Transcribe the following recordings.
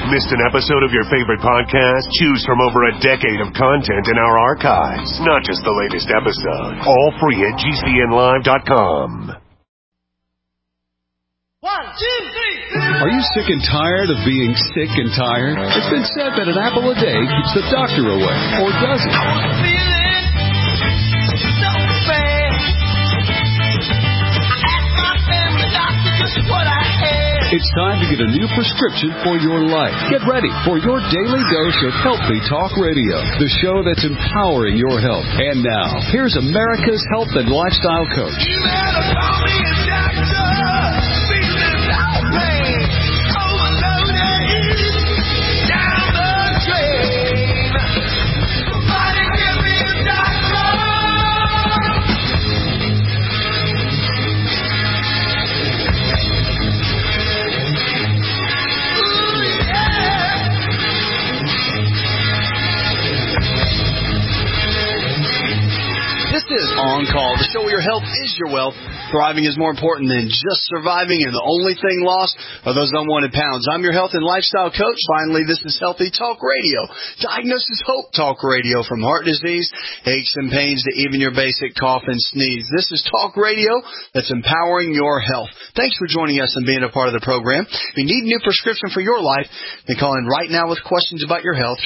Missed an episode of your favorite podcast? Choose from over a decade of content in our archives. Not just the latest episode. All free at GCNlive.com. 1, 2, 3. Are you sick and tired of being sick and tired? It's been said that an apple a day keeps the doctor away. Or does it? I was feeling so bad. I asked my family doctor just what I had. It's time to get a new prescription for your life. Get ready for your daily dose of Healthy Talk Radio, the show that's empowering your health. And now, here's America's health and lifestyle coach. You better call me a doctor. Feeling so bad. Overloaded. Down the drain. Somebody give me a doctor. This is On Call, the show where your health is your wealth. Thriving is more important than just surviving, and the only thing lost are those unwanted pounds. I'm your health and lifestyle coach. Finally, this is Healthy Talk Radio. Diagnosis Hope Talk Radio, from heart disease, aches and pains, to even your basic cough and sneeze. This is talk radio that's empowering your health. Thanks for joining us and being a part of the program. If you need a new prescription for your life, then call in right now with questions about your health,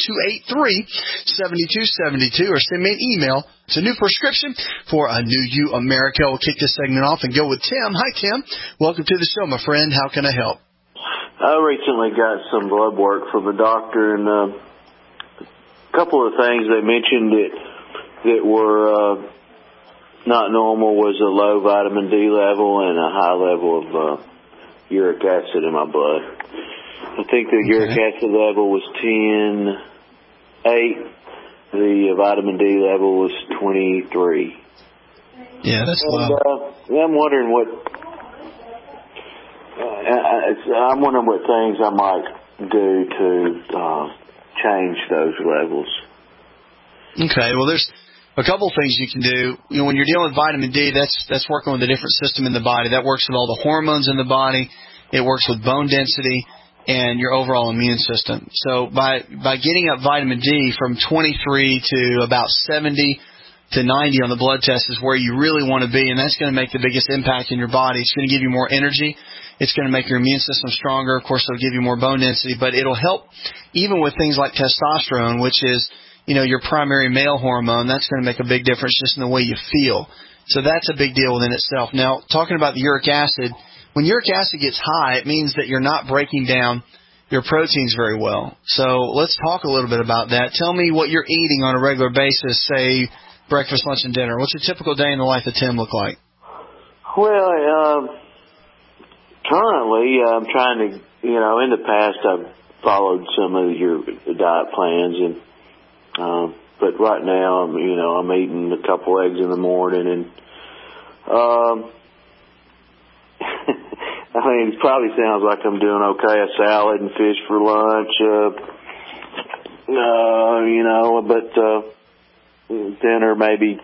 888-283-7272, or send me an email. It's a new prescription for a new you, America. We'll kick this segment off and go with Tim. Hi, Tim. Welcome to the show, my friend. How can I help? I recently got some blood work from the doctor, and a couple of things they mentioned that were not normal was a low vitamin D level and a high level of uric acid in my blood. I think the uric acid level was 10.8. The vitamin D level was 23. Yeah, that's low. I'm wondering what things I might do to change those levels. Okay, well, there's a couple things you can do. You know, when you're dealing with vitamin D, that's working with a different system in the body. That works with all the hormones in the body. It works with bone density and your overall immune system. So by getting up vitamin D from 23 to about 70 to 90 on the blood test is where you really want to be, and that's going to make the biggest impact in your body. It's going to give you more energy. It's going to make your immune system stronger. Of course, it'll give you more bone density, but it'll help even with things like testosterone, which is, you know, your primary male hormone. That's going to make a big difference just in the way you feel. So that's a big deal within itself. Now, talking about the uric acid, when uric acid gets high, it means that you're not breaking down your proteins very well. So let's talk a little bit about that. Tell me what you're eating on a regular basis, say breakfast, lunch, and dinner. What's a typical day in the life of Tim look like? Well, currently I'm trying to, in the past I've followed some of your diet plans, and but right now I'm eating a couple eggs in the morning, and I mean, it probably sounds like I'm doing okay. A salad and fish for lunch, but dinner maybe.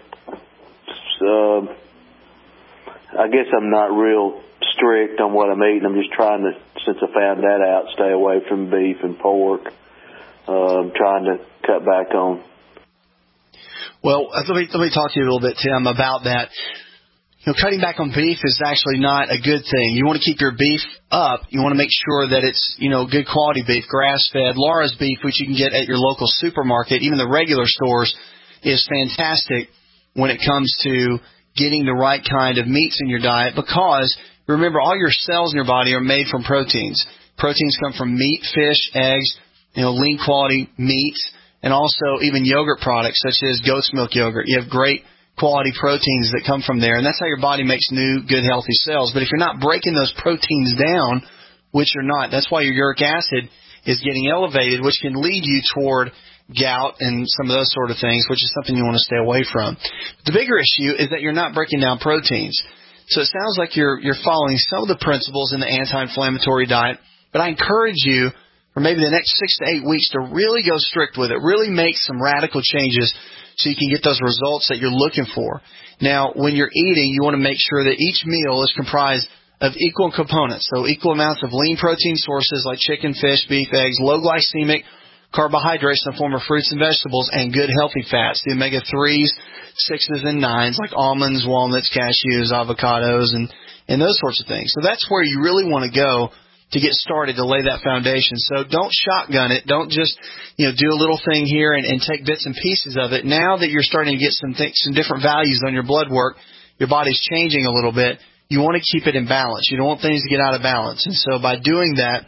I guess I'm not real strict on what I'm eating. I'm just trying to, since I found that out, stay away from beef and pork. Trying to cut back on. Well, let me talk to you a little bit, Tim, about that. Cutting back on beef is actually not a good thing. You want to keep your beef up. You want to make sure that it's, good quality beef, grass-fed. Laura's beef, which you can get at your local supermarket, even the regular stores, is fantastic when it comes to getting the right kind of meats in your diet, because, remember, all your cells in your body are made from proteins. Proteins come from meat, fish, eggs, lean quality meats, and also even yogurt products such as goat's milk yogurt. You have great quality proteins that come from there, and that's how your body makes new, good, healthy cells. But if you're not breaking those proteins down, which you're not, that's why your uric acid is getting elevated, which can lead you toward gout and some of those sort of things, which is something you want to stay away from. The bigger issue is that you're not breaking down proteins. So it sounds like you're following some of the principles in the anti-inflammatory diet, but I encourage you for maybe the next 6 to 8 weeks to really go strict with it, really make some radical changes so you can get those results that you're looking for. Now, when you're eating, you want to make sure that each meal is comprised of equal components, so equal amounts of lean protein sources like chicken, fish, beef, eggs, low glycemic carbohydrates in the form of fruits and vegetables, and good healthy fats, the omega-3s, 6s, and 9s like almonds, walnuts, cashews, avocados, and those sorts of things. So that's where you really want to go to get started, to lay that foundation. So don't shotgun it. Don't just do a little thing here and take bits and pieces of it. Now that you're starting to get some different values on your blood work, your body's changing a little bit, you want to keep it in balance. You don't want things to get out of balance. And so by doing that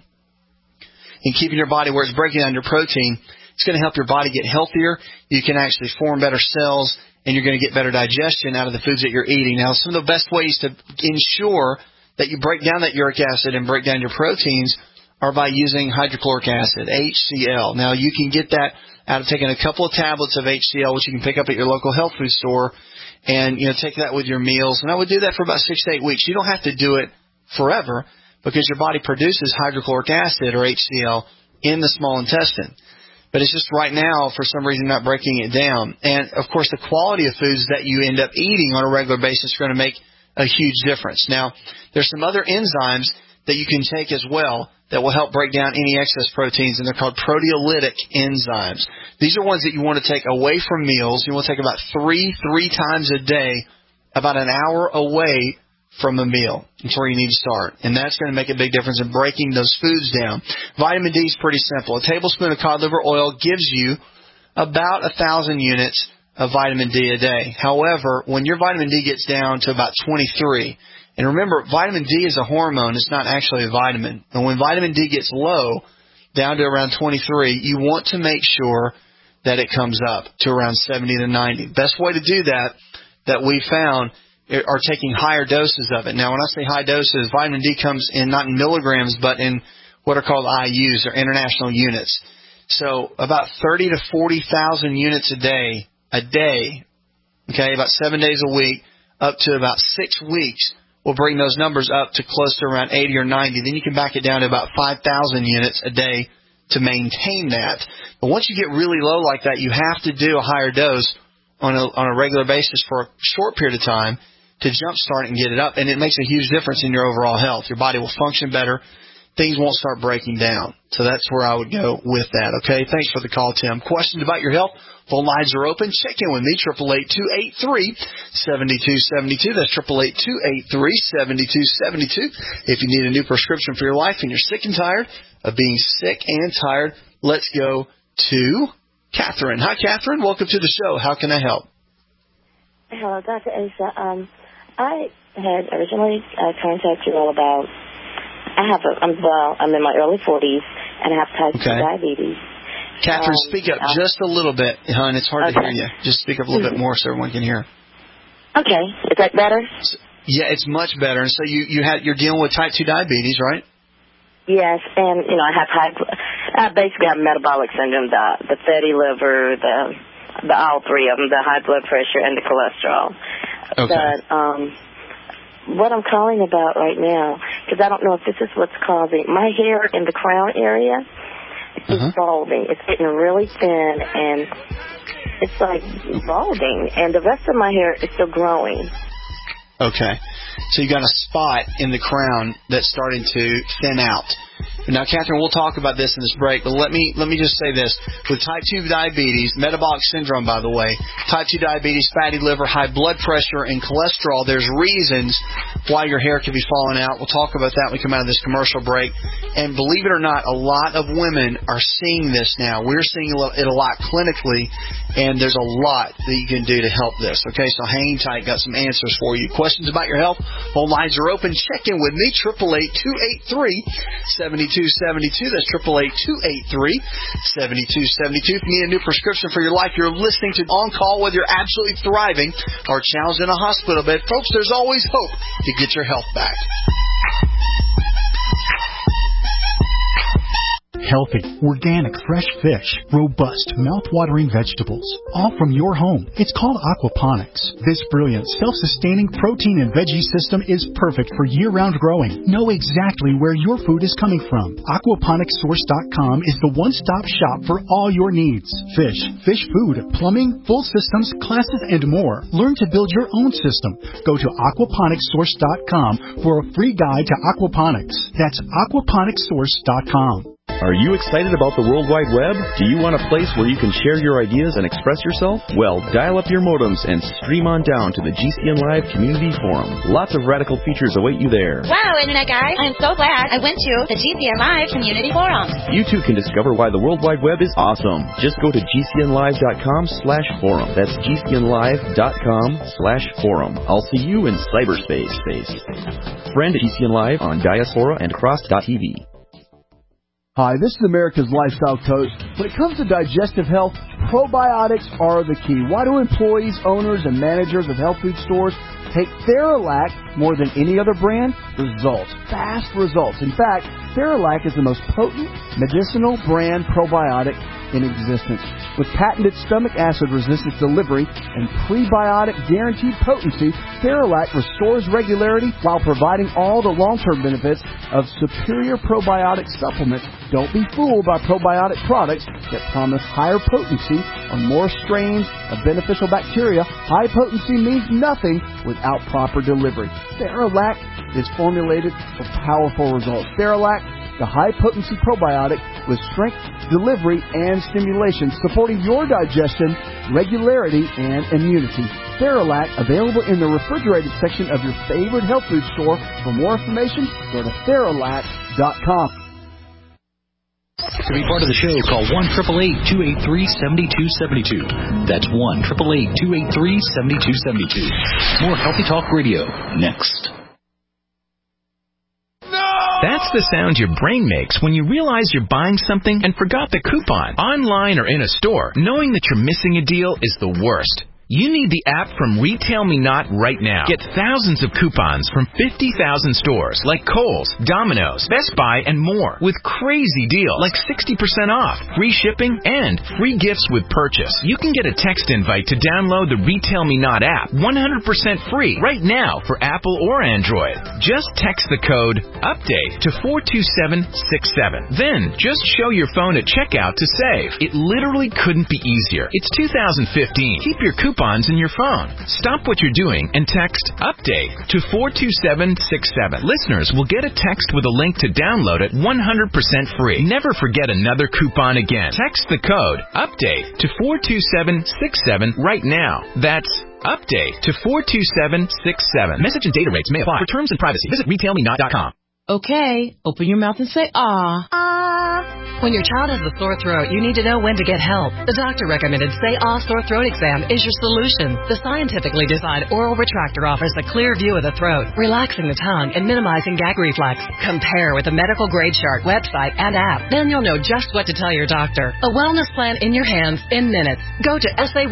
and keeping your body where it's breaking down your protein, it's going to help your body get healthier. You can actually form better cells, and you're going to get better digestion out of the foods that you're eating. Now, some of the best ways to ensure that you break down that uric acid and break down your proteins are by using hydrochloric acid, HCl. Now, you can get that out of taking a couple of tablets of HCl, which you can pick up at your local health food store, and take that with your meals. And I would do that for about 6 to 8 weeks. You don't have to do it forever because your body produces hydrochloric acid, or HCl, in the small intestine. But it's just right now, for some reason, not breaking it down. And, of course, the quality of foods that you end up eating on a regular basis are going to make a huge difference. Now, there's some other enzymes that you can take as well that will help break down any excess proteins, and they're called proteolytic enzymes. These are ones that you want to take away from meals. You want to take about three times a day, about an hour away from a meal. That's where you need to start. And that's going to make a big difference in breaking those foods down. Vitamin D is pretty simple. A tablespoon of cod liver oil gives you about 1,000 units of vitamin D a day. However, when your vitamin D gets down to about 23, and remember, vitamin D is a hormone. It's not actually a vitamin. And when vitamin D gets low, down to around 23, you want to make sure that it comes up to around 70 to 90. Best way to do that we found, are taking higher doses of it. Now, when I say high doses, vitamin D comes in not in milligrams, but in what are called IUs, or international units. So about 30 to 40,000 units a day, okay, about 7 days a week, up to about 6 weeks, will bring those numbers up to close to around 80 or 90. Then you can back it down to about 5,000 units a day to maintain that. But once you get really low like that, you have to do a higher dose on a regular basis for a short period of time to jumpstart and get it up. And it makes a huge difference in your overall health. Your body will function better. Things won't start breaking down. So that's where I would go with that, okay? Thanks for the call, Tim. Questions about your health? Phone lines are open. Check in with me, 888-283-7272. That's 888-283-7272. If you need a new prescription for your life and you're sick and tired of being sick and tired, let's go to Catherine. Hi, Catherine. Welcome to the show. How can I help? Hello, Dr. Asa. I had originally contacted you all about, I'm in my early 40s, and I have type 2 diabetes. Catherine, speak up just a little bit, hon. It's hard to hear you. Just speak up a little bit more so everyone can hear. Okay. Is that better? Yeah, it's much better. And so you're dealing with type 2 diabetes, right? Yes, and, I basically have metabolic syndrome, the fatty liver, the all three of them, the high blood pressure and the cholesterol. Okay. But what I'm calling about right now, because I don't know if this is what's causing, my hair in the crown area is balding. It's getting really thin, and it's like balding, and the rest of my hair is still growing. Okay. So you got a spot in the crown that's starting to thin out. Now, Catherine, we'll talk about this in this break, but let me just say this. With type 2 diabetes, metabolic syndrome, by the way, type 2 diabetes, fatty liver, high blood pressure, and cholesterol, there's reasons why your hair could be falling out. We'll talk about that when we come out of this commercial break. And believe it or not, a lot of women are seeing this now. We're seeing it a lot clinically, and there's a lot that you can do to help this. Okay, so hang tight. Got some answers for you. Questions about your health? Phone lines are open. Check in with me, 888-283-7272. That's 888-283-7272. If you need a new prescription for your life, you're listening to On Call, whether you're absolutely thriving or challenged in a hospital bed. Folks, there's always hope to get your health back. healthy, organic, fresh fish, robust, mouth-watering vegetables, all from your home. It's called aquaponics. This brilliant, self-sustaining protein and veggie system is perfect for year-round growing. Know exactly where your food is coming from. Aquaponicssource.com is the one-stop shop for all your needs. Fish food, plumbing, full systems, classes, and more. Learn to build your own system. Go to aquaponicssource.com for a free guide to aquaponics. That's aquaponicssource.com. Are you excited about the World Wide Web? Do you want a place where you can share your ideas and express yourself? Well, dial up your modems and stream on down to the GCN Live Community Forum. Lots of radical features await you there. Wow, Internet guy, I'm so glad I went to the GCN Live Community Forum. You too can discover why the World Wide Web is awesome. Just go to gcnlive.com/forum. That's gcnlive.com/forum. I'll see you in cyberspace. Friend GCN Live on Diaspora and Cross.tv. Hi, this is America's Lifestyle Coach. When it comes to digestive health, probiotics are the key. Why do employees, owners, and managers of health food stores take Theralac more than any other brand? Results. Fast results. In fact, Theralac is the most potent medicinal brand probiotic in existence. With patented stomach acid resistance delivery and prebiotic guaranteed potency, Theralac restores regularity while providing all the long-term benefits of superior probiotic supplements. Don't be fooled by probiotic products that promise higher potency or more strains of beneficial bacteria. High potency means nothing without proper delivery. Theralac is formulated for powerful results. Theralac, the high-potency probiotic with strength, delivery, and stimulation, supporting your digestion, regularity, and immunity. Theralac, available in the refrigerated section of your favorite health food store. For more information, go to Theralac.com. To be part of the show, call 1-888-283-7272. That's 1-888-283-7272. More Healthy Talk Radio, next. That's the sound your brain makes when you realize you're buying something and forgot the coupon. Online or in a store, knowing that you're missing a deal is the worst. You need the app from Retail Me Not right now. Get thousands of coupons from 50,000 stores like Kohl's, Domino's, Best Buy, and more with crazy deals like 60% off, free shipping, and free gifts with purchase. You can get a text invite to download the Retail Me Not app 100% free right now for Apple or Android. Just text the code UPDATE to 42767. Then just show your phone at checkout to save. It literally couldn't be easier. It's 2015. Keep your coupons in your phone. Stop what you're doing and text UPDATE to 42767. Listeners will get a text with a link to download it 100% free. Never forget another coupon again. Text the code UPDATE to 42767 right now. That's UPDATE to 42767. Message and data rates may apply. For terms and privacy, visit retailmenot.com. Okay, open your mouth and say ah. Ah. When your child has a sore throat, you need to know when to get help. The doctor recommended Say Ah Sore Throat Exam is your solution. The scientifically designed oral retractor offers a clear view of the throat, relaxing the tongue and minimizing gag reflex. Compare with the Medical Grade Chart website and app. Then you'll know just what to tell your doctor. A wellness plan in your hands in minutes. Go to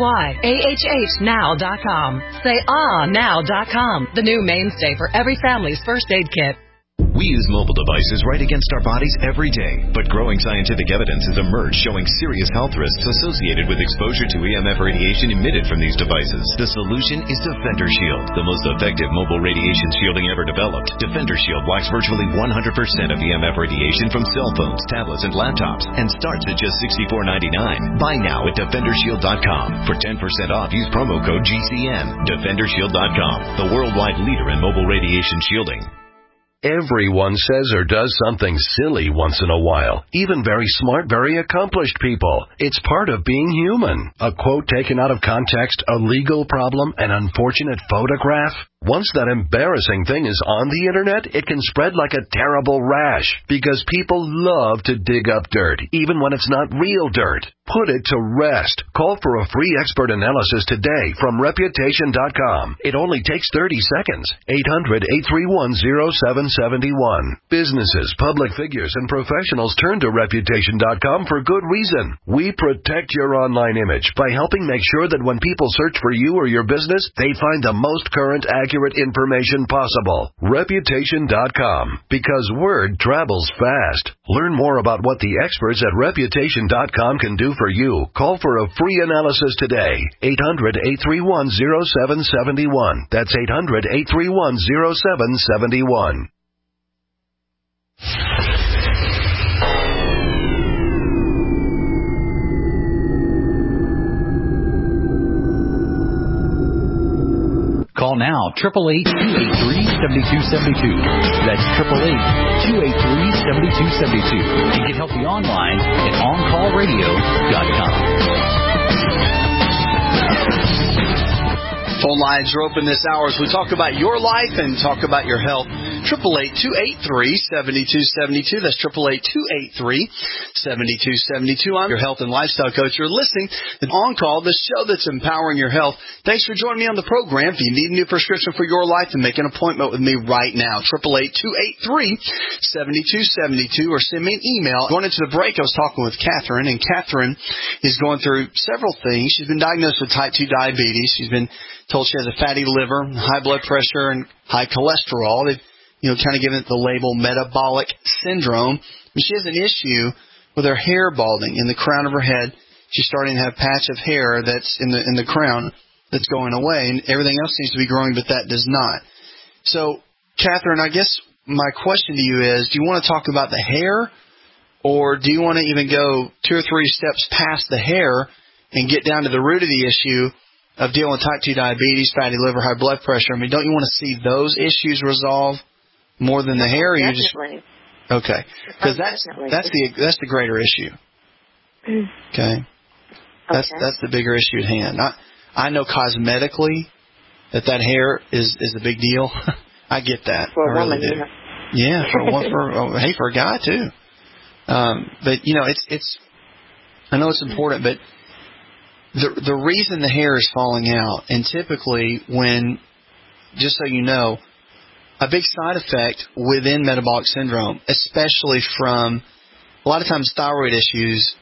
SayAHHnow.com. SayAhNow.com. The new mainstay for every family's first aid kit. We use mobile devices right against our bodies every day, but growing scientific evidence has emerged showing serious health risks associated with exposure to EMF radiation emitted from these devices. The solution is Defender Shield, the most effective mobile radiation shielding ever developed. Defender Shield blocks virtually 100% of EMF radiation from cell phones, tablets, and laptops, and starts at just $64.99. Buy now at DefenderShield.com. For 10% off, use promo code GCN. DefenderShield.com, the worldwide leader in mobile radiation shielding. Everyone says or does something silly once in a while. Even very smart, very accomplished people. It's part of being human. A quote taken out of context, a legal problem, an unfortunate photograph. Once that embarrassing thing is on the internet, it can spread like a terrible rash because people love to dig up dirt, even when it's not real dirt. Put it to rest. Call for a free expert analysis today from Reputation.com. It only takes 30 seconds. 800-831-0771. Businesses, public figures, and professionals turn to Reputation.com for good reason. We protect your online image by helping make sure that when people search for you or your business, they find the most current, accurate accurate information possible. Reputation.com, because word travels fast. Learn more about what the experts at Reputation.com can do for you. Call for a free analysis today. 800-831-0771. That's 800-831-0771. Call now, 888-283-7272. That's 888-283-7272. And get healthy online at OnCallRadio.com. Phone lines are open this hour as we talk about your life and talk about your health. 888-283-7272. That's 888-283-7272. I'm your health and lifestyle coach. You're listening to On Call, the show that's empowering your health. Thanks for joining me on the program. If you need a new prescription for your life, then make an appointment with me right now. 888-283-7272 or send me an email. Going into the break, I was talking with Catherine, and Catherine is going through several things. She's been diagnosed with type 2 diabetes. She's been told she has a fatty liver, high blood pressure, and high cholesterol. They've kind of given it the label metabolic syndrome. And she has an issue with her hair balding in the crown of her head. She's starting to have a patch of hair that's in the crown that's going away, and everything else seems to be growing, but that does not. So, Catherine, I guess my question to you is, do you want to talk about the hair, or do you want to even go 2 or 3 steps past the hair and get down to the root of the issue of dealing with type 2 diabetes, fatty liver, high blood pressure? I mean, don't you want to see those issues resolve more than the hair? Or you just okay? Because that's the greater issue. Okay, that's the bigger issue at hand. I know cosmetically that hair is a big deal. I get that. For a woman, yeah, for a guy too. But it's I know it's important, but the reason the hair is falling out, and typically when, just so you know, a big side effect within metabolic syndrome, especially from a lot of times thyroid issues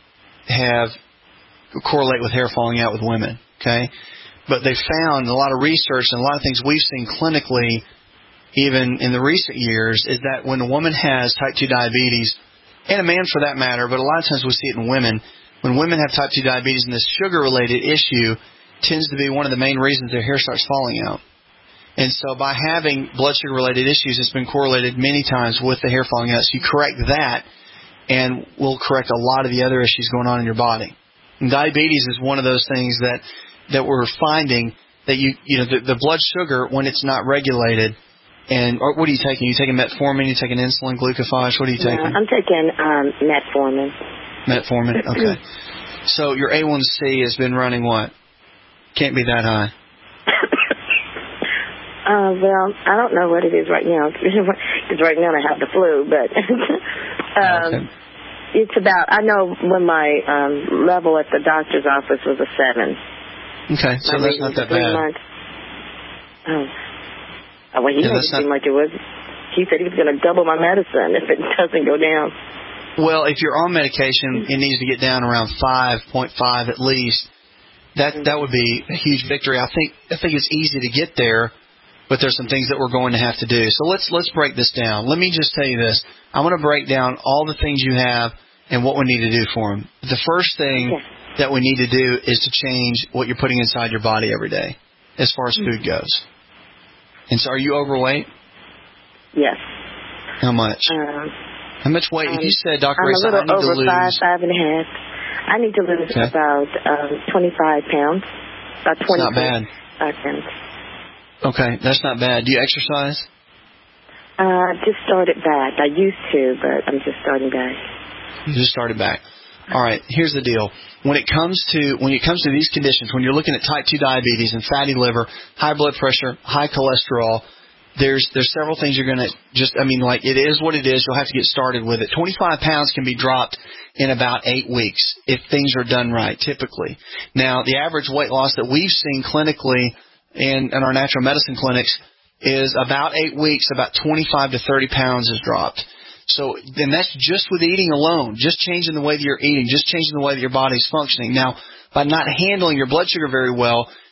correlate with hair falling out with women, okay? But they found a lot of research and a lot of things we've seen clinically, even in the recent years, is that when a woman has type 2 diabetes, and a man for that matter, but a lot of times we see it in women, when women have type 2 diabetes and this sugar-related issue tends to be one of the main reasons their hair starts falling out. And so by having blood sugar-related issues, it's been correlated many times with the hair falling out. So you correct that, and we'll correct a lot of the other issues going on in your body. And diabetes is one of those things that we're finding that the blood sugar, when it's not regulated, and what are you taking? Are you taking metformin? Are you taking insulin, glucophage? What are you taking? I'm taking metformin. Metformin, okay. So your A1C has been running what? Can't be that high. Well, I don't know what it is right now, because right now I have the flu, but Okay. It's about, I know when my level at the doctor's office was a 7. Okay, so that's not that bad. Well, he made it seem like it was. He said he was going to double my medicine if it doesn't go down. Well, if you're on medication, it needs to get down around 5.5 at least. That would be a huge victory. I think it's easy to get there, but there's some things that we're going to have to do. So let's break this down. Let me just tell you this. I'm going to break down all the things you have and what we need to do for them. The first thing that we need to do is to change what you're putting inside your body every day as far as food goes. And so are you overweight? Yes. How much? How much weight? If you said, Dr. Ray, I'm a little over 5.5. I need to lose about 25 pounds. About 20 Not bad. pounds. Okay, that's not bad. Do you exercise? Just started back. I used to, but I'm just starting back. You just started back. All right, here's the deal. When it comes to these conditions, when you're looking at type 2 diabetes and fatty liver, high blood pressure, high cholesterol, there's several things you're going to it is what it is. You'll have to get started with it. 25 pounds can be dropped in about 8 weeks if things are done right, typically. Now, the average weight loss that we've seen clinically in our natural medicine clinics is about 8 weeks, about 25 to 30 pounds is dropped. So then that's just with eating alone, just changing the way that you're eating, just changing the way that your body's functioning. Now, by not handling your blood sugar very well,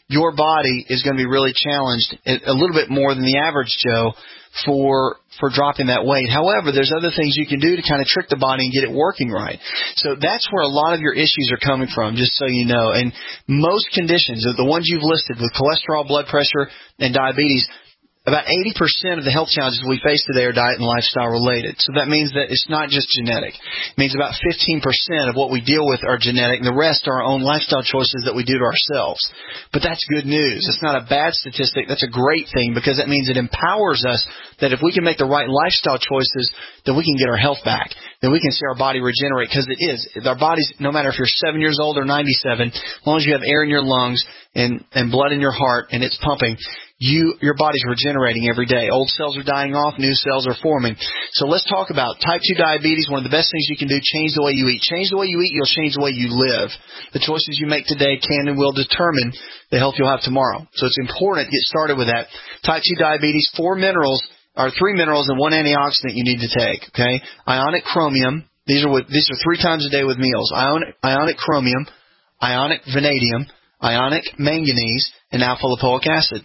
your body is going to be really challenged a little bit more than the average Joe for dropping that weight. However, there's other things you can do to kind of trick the body and get it working right. So that's where a lot of your issues are coming from, just so you know. And most conditions, the ones you've listed with cholesterol, blood pressure, and diabetes, about 80% of the health challenges we face today are diet and lifestyle related. So that means that it's not just genetic. It means about 15% of what we deal with are genetic, and the rest are our own lifestyle choices that we do to ourselves. But that's good news. It's not a bad statistic. That's a great thing, because that means it empowers us that if we can make the right lifestyle choices, then we can get our health back. Then we can see our body regenerate, because it is. Our bodies, no matter if you're 7 years old or 97, as long as you have air in your lungs and blood in your heart and it's pumping, your body's regenerating every day. Old cells are dying off, new cells are forming. So let's talk about type 2 diabetes. One of the best things you can do, change the way you eat. Change the way you eat, you'll change the way you live. The choices you make today can and will determine the health you'll have tomorrow. So it's important to get started with that. Type 2 diabetes, 3 minerals and 1 antioxidant you need to take. Okay, ionic chromium. These are 3 times a day with meals. Ionic chromium, ionic vanadium, ionic manganese, and alpha lipoic acid.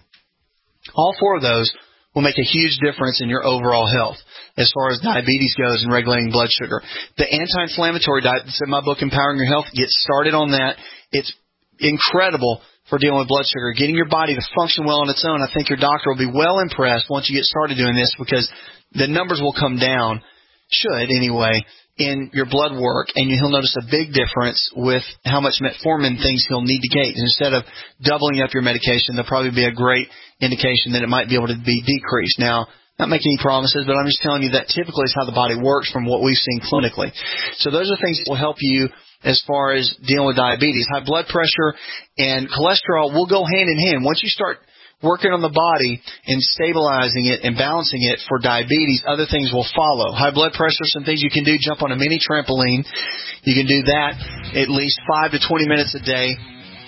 All 4 of those will make a huge difference in your overall health as far as diabetes goes and regulating blood sugar. The anti-inflammatory diet that's in my book, Empowering Your Health, get started on that. It's incredible for dealing with blood sugar, getting your body to function well on its own. I think your doctor will be well impressed once you get started doing this, because the numbers will come down, should anyway, in your blood work, and he'll notice a big difference with how much metformin things he'll need to take. Instead of doubling up your medication, there'll probably be a great indication that it might be able to be decreased. Now, not making any promises, but I'm just telling you that typically is how the body works from what we've seen clinically. So those are things that will help you as far as dealing with diabetes. High blood pressure and cholesterol will go hand in hand. Once you start working on the body and stabilizing it and balancing it for diabetes, other things will follow. High blood pressure, some things you can do, jump on a mini trampoline. You can do that at least 5 to 20 minutes a day,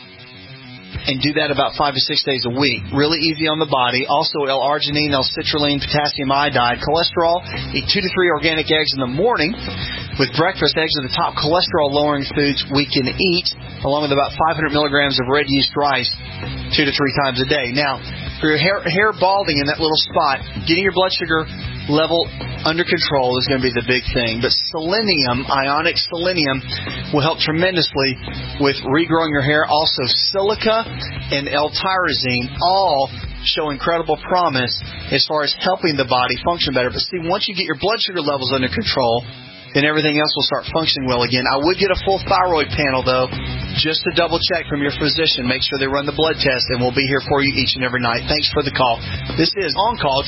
and do that about 5 to 6 days a week. Really easy on the body. Also, L-arginine, L-citrulline, potassium iodide. Cholesterol, eat 2 to 3 organic eggs in the morning. With breakfast, eggs are the top cholesterol-lowering foods we can eat, along with about 500 milligrams of red yeast rice 2 to 3 times a day. Now, for your hair balding in that little spot, getting your blood sugar level under control is going to be the big thing. But selenium, ionic selenium, will help tremendously with regrowing your hair. Also, silica and L-tyrosine all show incredible promise as far as helping the body function better. But see, once you get your blood sugar levels under control, then everything else will start functioning well again. I would get a full thyroid panel, though, just to double check from your physician. Make sure they run the blood test, and we'll be here for you each and every night. Thanks for the call. This is On Call,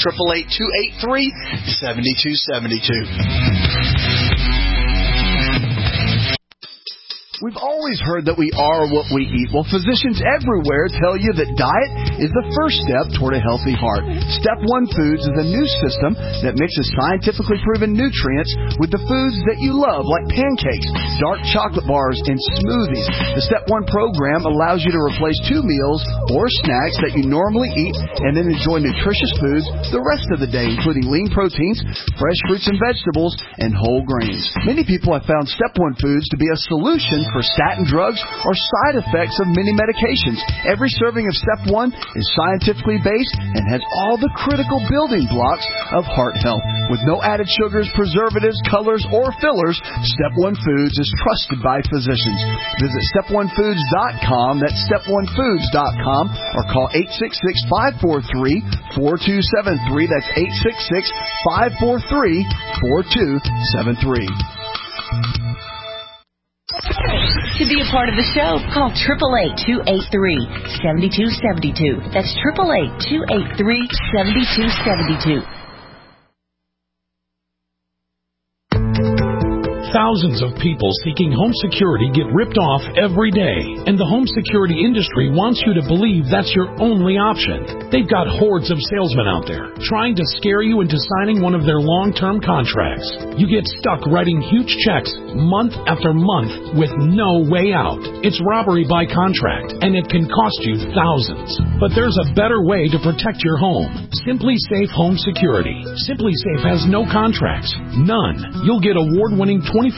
888-283-7272. We've always heard that we are what we eat. Well, physicians everywhere tell you that diet is the first step toward a healthy heart. Step 1 Foods is a new system that mixes scientifically proven nutrients with the foods that you love, like pancakes, dark chocolate bars, and smoothies. The Step 1 program allows you to replace 2 meals or snacks that you normally eat and then enjoy nutritious foods the rest of the day, including lean proteins, fresh fruits and vegetables, and whole grains. Many people have found Step 1 Foods to be a solution for statin drugs or side effects of many medications. Every serving of Step 1 is scientifically based and has all the critical building blocks of heart health. With no added sugars, preservatives, colors, or fillers, Step 1 Foods is trusted by physicians. Visit step1foods.com, that's step1foods.com, or call 866-543-4273, that's 866-543-4273. To be a part of the show, call 888-283-7272. That's 888-283-7272. Thousands of people seeking home security get ripped off every day, and the home security industry wants you to believe that's your only option. They've got hordes of salesmen out there trying to scare you into signing one of their long-term contracts. You get stuck writing huge checks month after month with no way out. It's robbery by contract, and it can cost you thousands. But there's a better way to protect your home. Simply Safe Home Security. Simply Safe has no contracts. None. You'll get award-winning 24/7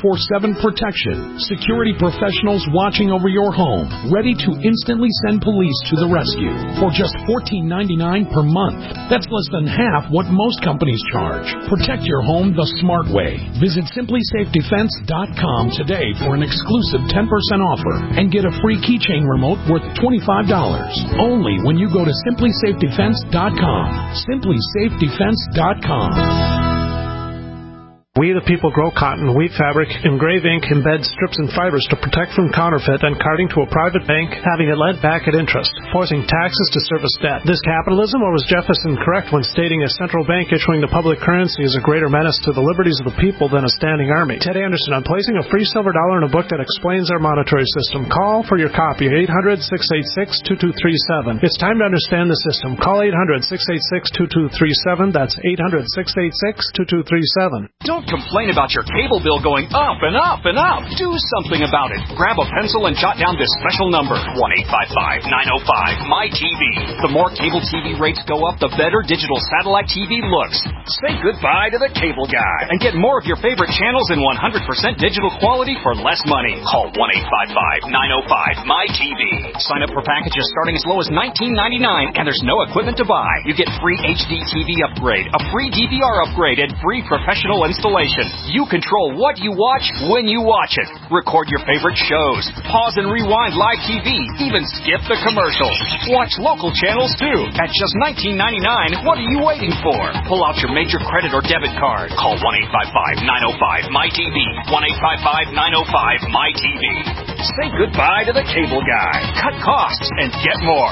24/7 protection. Security professionals watching over your home, ready to instantly send police to the rescue for just $14.99 per month. That's less than half what most companies charge. Protect your home the smart way. Visit simplysafedefense.com today for an exclusive 10% offer and get a free keychain remote worth $25. Only when you go to simplysafedefense.com. simplysafedefense.com. We the people grow cotton, weave fabric, engrave ink, embed strips and fibers to protect from counterfeit and carting to a private bank, having it lent back at interest, forcing taxes to service debt. This capitalism, or was Jefferson correct when stating a central bank issuing the public currency is a greater menace to the liberties of the people than a standing army? Ted Anderson, I'm placing a free silver dollar in a book that explains our monetary system. Call for your copy, 800-686-2237. It's time to understand the system. Call 800-686-2237. That's 800-686-2237. Don't complain about your cable bill going up and up and up. Do something about it. Grab a pencil and jot down this special number, 1-855-905-MY-TV. The more cable TV rates go up, the better digital satellite TV looks. Say goodbye to the cable guy and get more of your favorite channels in 100% digital quality for less money. Call 1-855-905-MY-TV. Sign up for packages starting as low as $19.99, and there's no equipment to buy. You get free HD TV upgrade, a free DVR upgrade, and free professional installation. You control what you watch when you watch it. Record your favorite shows. Pause and rewind live TV. Even skip the commercials. Watch local channels too. At just $19.99, what are you waiting for? Pull out your major credit or debit card. Call 1-855-905-MY-TV. 1-855-905-MY-TV. Say goodbye to the cable guy. Cut costs and get more.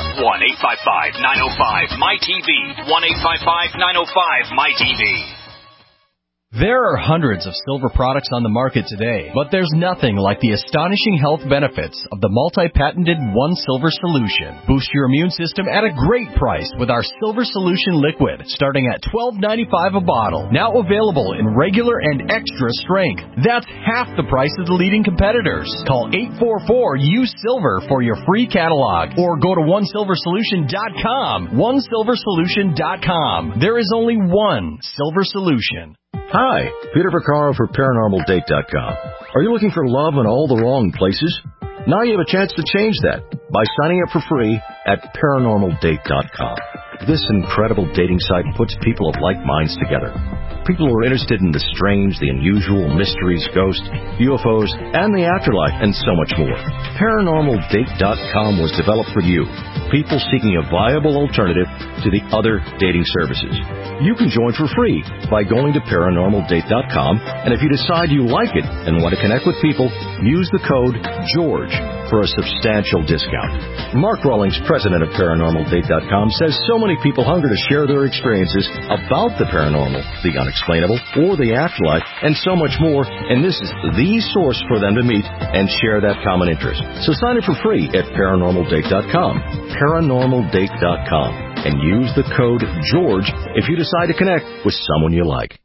1-855-905-MY-TV. 1-855-905-MY-TV. There are hundreds of silver products on the market today, but there's nothing like the astonishing health benefits of the multi-patented One Silver Solution. Boost your immune system at a great price with our Silver Solution Liquid, starting at $12.95 a bottle. Now available in regular and extra strength. That's half the price of the leading competitors. Call 844-USILVER for your free catalog, or go to OneSilverSolution.com. OneSilverSolution.com. There is only one Silver Solution. Hi, Peter Vaccaro for ParanormalDate.com. Are you looking for love in all the wrong places? Now you have a chance to change that by signing up for free at ParanormalDate.com. This incredible dating site puts people of like minds together. People who are interested in the strange, the unusual, mysteries, ghosts, UFOs, and the afterlife, and so much more. ParanormalDate.com was developed for you, people seeking a viable alternative to the other dating services. You can join for free by going to ParanormalDate.com, and if you decide you like it and want to connect with people, use the code GEORGE for a substantial discount. Mark Rawlings, president of ParanormalDate.com, says so many people hunger to share their experiences about the paranormal, the unexplainable, or the afterlife, and so much more, and this is the source for them to meet and share that common interest. So sign up for free at ParanormalDate.com, ParanormalDate.com, and use the code GEORGE if you decide to connect with someone you like.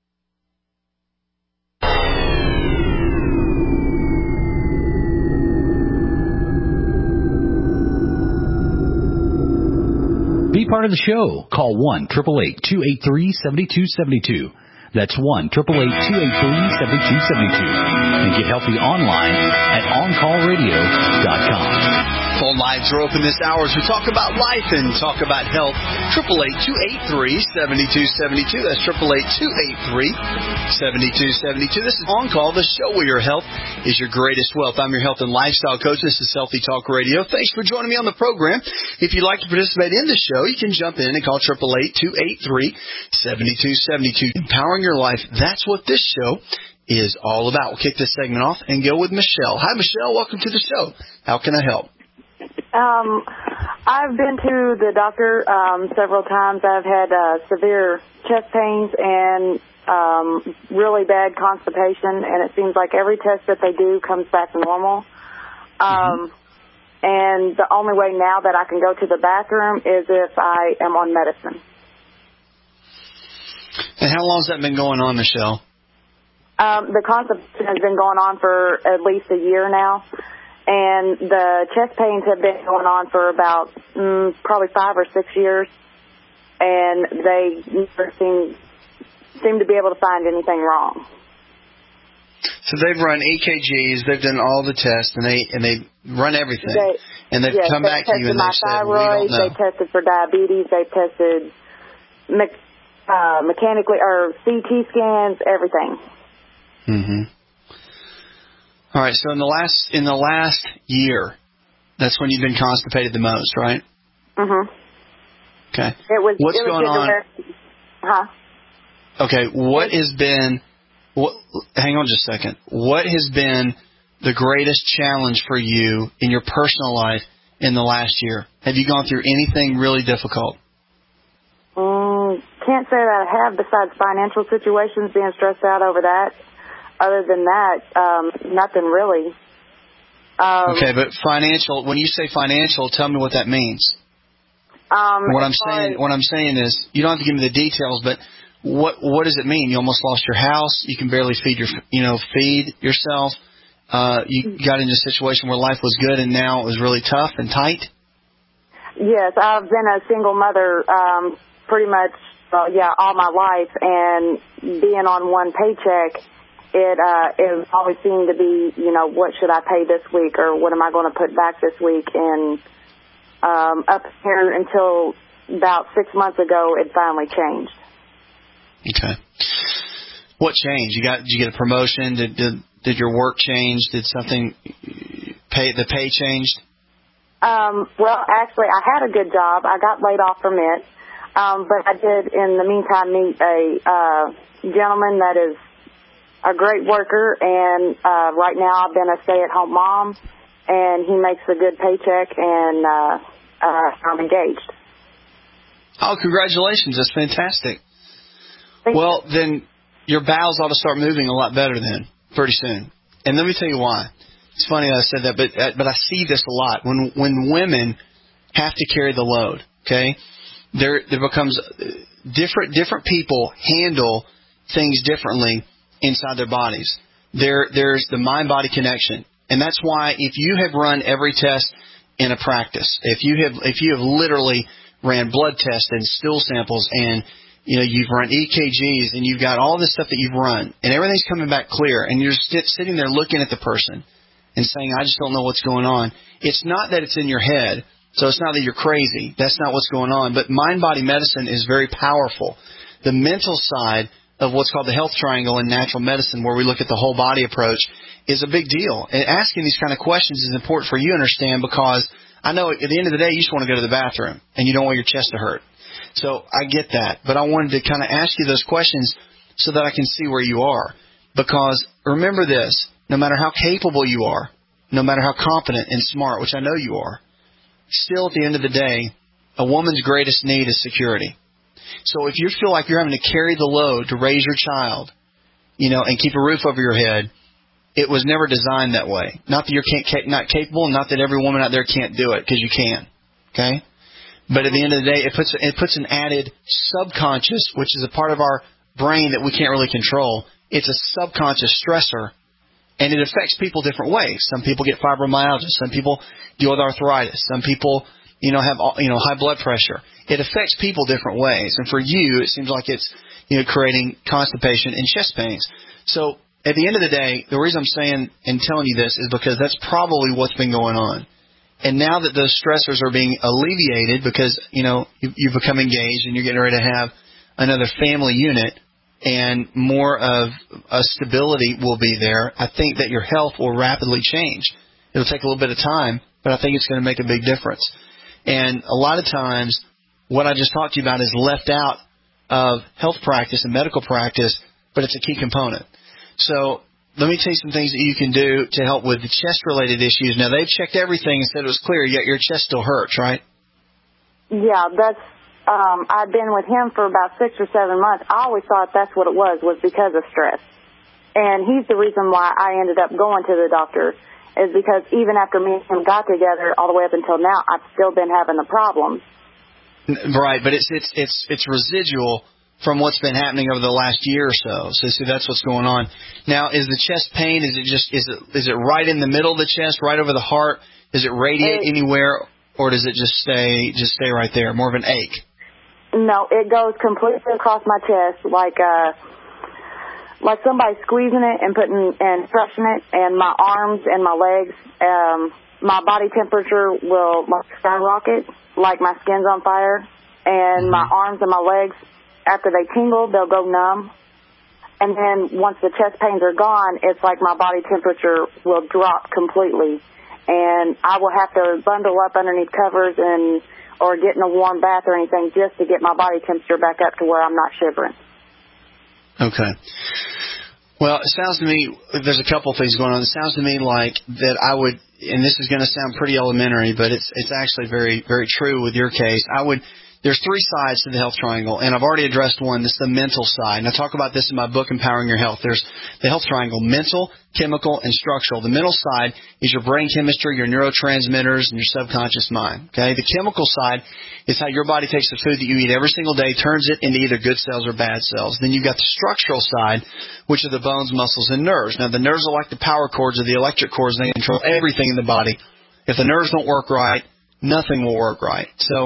Be part of the show. Call 1-888-283-7272. That's 1-888-283-7272. And get healthy online at OnCallRadio.com. Phone lines are open this hour as we talk about life and talk about health. 888-283-7272. That's 888-283-7272. This is On Call, the show where your health is your greatest wealth. I'm your health and lifestyle coach. This is Healthy Talk Radio. Thanks for joining me on the program. If you'd like to participate in the show, you can jump in and call 888-283-7272. Empowering your life. That's what this show is all about. We'll kick this segment off and go with Michelle. Hi, Michelle. Welcome to the show. How can I help? I've been to the doctor several times. I've had severe chest pains and really bad constipation, and it seems like every test that they do comes back normal. And the only way now that I can go to the bathroom is if I am on medicine. And how long has that been going on, Michelle? The constipation has been going on for at least a year now. And the chest pains have been going on for about probably 5 or 6 years, and they never seem to be able to find anything wrong. So they've run EKGs, they've done all the tests, and they run everything, and they've come back to you and they've said, we don't know. They tested for diabetes, they tested mechanically or CT scans, everything. Mm-hmm. All right. So in the last year, that's when you've been constipated the most, right? Mhm. Okay. What's going on? Okay. Hang on just a second. What has been the greatest challenge for you in your personal life in the last year? Have you gone through anything really difficult? Can't say that I have, besides financial situations, being stressed out over that. Other than that, nothing really. Okay, but financial, when you say financial, tell me what that means. What I'm saying is, you don't have to give me the details, but what does it mean? You almost lost your house. You can barely feed yourself. You got into a situation where life was good and now it was really tough and tight. Yes, I've been a single mother pretty much, all my life, and being on one paycheck, it always seemed to be, what should I pay this week, or what am I going to put back this week? And up here until about 6 months ago, it finally changed. Okay. What changed? Did you get a promotion? Did your work change? Did something the pay changed? Well, actually, I had a good job. I got laid off from it. But I did, in the meantime, meet a gentleman that is a great worker, and right now I've been a stay-at-home mom, and he makes a good paycheck, and I'm engaged. Oh, congratulations. That's fantastic. Well, then your bowels ought to start moving a lot better then, pretty soon. And let me tell you why. It's funny that I said that, but I see this a lot. When women have to carry the load, okay, there becomes different people handle things differently inside their bodies. There's the mind-body connection. And that's why if you have run every test in a practice, if you have literally ran blood tests and stool samples, and you've run EKGs, and you've got all this stuff that you've run, and everything's coming back clear, and you're sitting there looking at the person and saying, I just don't know what's going on. It's not that it's in your head, so it's not that you're crazy. That's not what's going on. But mind-body medicine is very powerful. The mental side of what's called the health triangle in natural medicine, where we look at the whole body approach, is a big deal. And asking these kind of questions is important for you to understand, because I know at the end of the day, you just want to go to the bathroom and you don't want your chest to hurt. So I get that. But I wanted to kind of ask you those questions so that I can see where you are. Because remember this, no matter how capable you are, no matter how competent and smart, which I know you are, still at the end of the day, a woman's greatest need is security. So if you feel like you're having to carry the load to raise your child, and keep a roof over your head, it was never designed that way. Not that you're not capable, not that every woman out there can't do it, because you can. Okay? But at the end of the day, it puts an added subconscious, which is a part of our brain that we can't really control. It's a subconscious stressor, and it affects people different ways. Some people get fibromyalgia. Some people deal with arthritis. Some people, have high blood pressure. It affects people different ways. And for you, it seems like it's, creating constipation and chest pains. So at the end of the day, the reason I'm saying and telling you this is because that's probably what's been going on. And now that those stressors are being alleviated because, you've become engaged and you're getting ready to have another family unit and more of a stability will be there, I think that your health will rapidly change. It'll take a little bit of time, but I think it's going to make a big difference. And a lot of times, what I just talked to you about is left out of health practice and medical practice, but it's a key component. So let me tell you some things that you can do to help with the chest-related issues. Now, they've checked everything and said it was clear, yet your chest still hurts, right? Yeah, that's. I've been with him for about 6 or 7 months. I always thought that's what it was because of stress. And he's the reason why I ended up going to the doctor, is because even after me and him got together all the way up until now, I've still been having the problems. Right, but it's residual from what's been happening over the last year or so. So see, that's what's going on. Now, is the chest pain, is it right in the middle of the chest, right over the heart? Does it radiate anywhere, or does it just stay right there? More of an ache? No, it goes completely across my chest, like like somebody squeezing it and crushing it, and my arms and my legs, my body temperature will skyrocket, like my skin's on fire, and my arms and my legs, after they tingle, they'll go numb. And then once the chest pains are gone, it's like my body temperature will drop completely. And I will have to bundle up underneath covers or get in a warm bath or anything just to get my body temperature back up to where I'm not shivering. Okay. Well, it sounds to me, there's a couple things going on. It sounds to me like that I would, and this is going to sound pretty elementary, but it's actually very, very true with your case. There's three sides to the health triangle, and I've already addressed one. This is the mental side. And I talk about this in my book, Empowering Your Health. There's the health triangle, mental, chemical, and structural. The mental side is your brain chemistry, your neurotransmitters, and your subconscious mind. Okay? The chemical side is how your body takes the food that you eat every single day, turns it into either good cells or bad cells. Then you've got the structural side, which are the bones, muscles, and nerves. Now, the nerves are like the power cords or the electric cords, and they control everything in the body. If the nerves don't work right, nothing will work right. So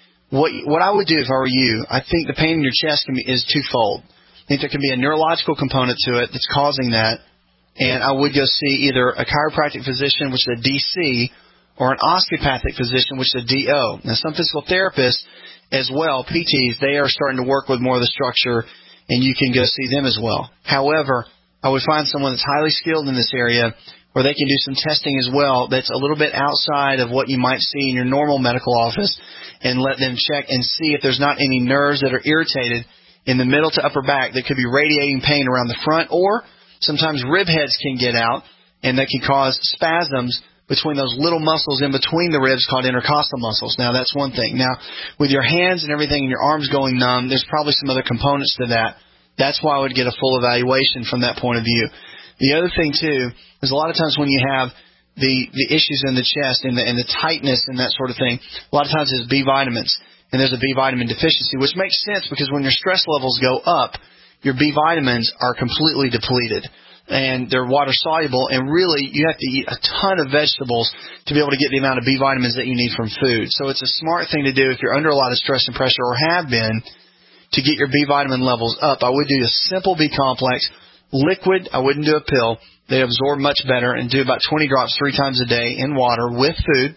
what I would do if I were you, I think the pain in your chest is twofold. I think there can be a neurological component to it that's causing that, and I would go see either a chiropractic physician, which is a DC, or an osteopathic physician, which is a DO. Now, some physical therapists as well, PTs, they are starting to work with more of the structure, and you can go see them as well. However, I would find someone that's highly skilled in this area where they can do some testing as well that's a little bit outside of what you might see in your normal medical office, and let them check and see if there's not any nerves that are irritated in the middle to upper back that could be radiating pain around the front, or sometimes rib heads can get out, and that can cause spasms between those little muscles in between the ribs called intercostal muscles. Now, that's one thing. Now, with your hands and everything and your arms going numb, there's probably some other components to that. That's why I would get a full evaluation from that point of view. The other thing, too, is a lot of times when you have the issues in the chest and the tightness and that sort of thing, a lot of times it's B vitamins, and there's a B vitamin deficiency, which makes sense because when your stress levels go up, your B vitamins are completely depleted, and they're water soluble, and really you have to eat a ton of vegetables to be able to get the amount of B vitamins that you need from food. So it's a smart thing to do if you're under a lot of stress and pressure, or have been, to get your B vitamin levels up. I would do a simple B complex, liquid. I wouldn't do a pill. They absorb much better, and do about 20 drops 3 times a day in water with food,